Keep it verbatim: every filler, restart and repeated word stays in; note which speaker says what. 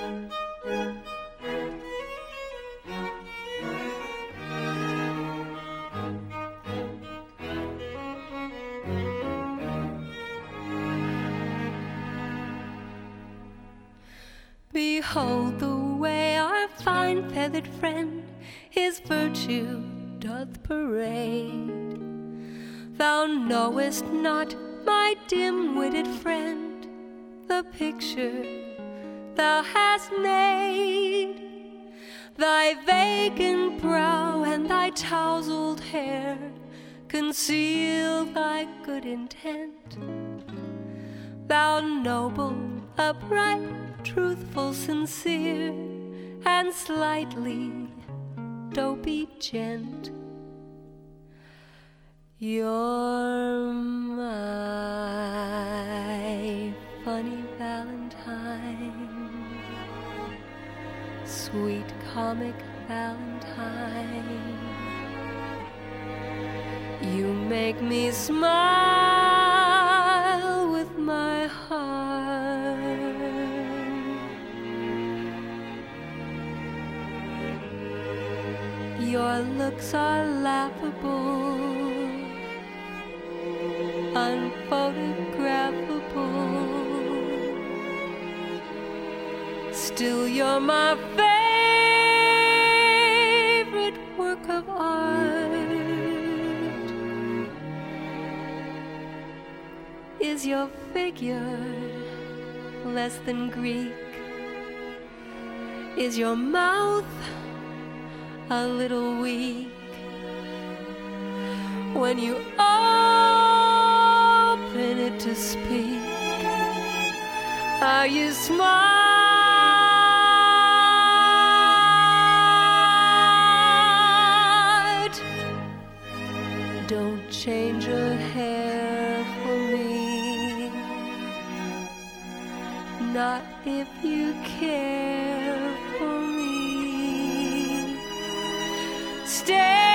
Speaker 1: Behold the way our fine feathered friend his virtue doth parade. Thou knowest not, my dim-witted friend, the picture thou hast made. Thy vacant brow and thy tousled hair conceal thy good intent. Thou noble, upright, truthful, sincere, and slightly dopey gent, you're my funny Valentine, sweet comic Valentine. You make me smile with my heart. Your looks are laughable, unphotographable. Still you're my favorite work of art. Is your figure less than Greek? Is your mouth a little weak when you open it to speak? Are you smart? Don't change your hair for me, not if you care for me. Stay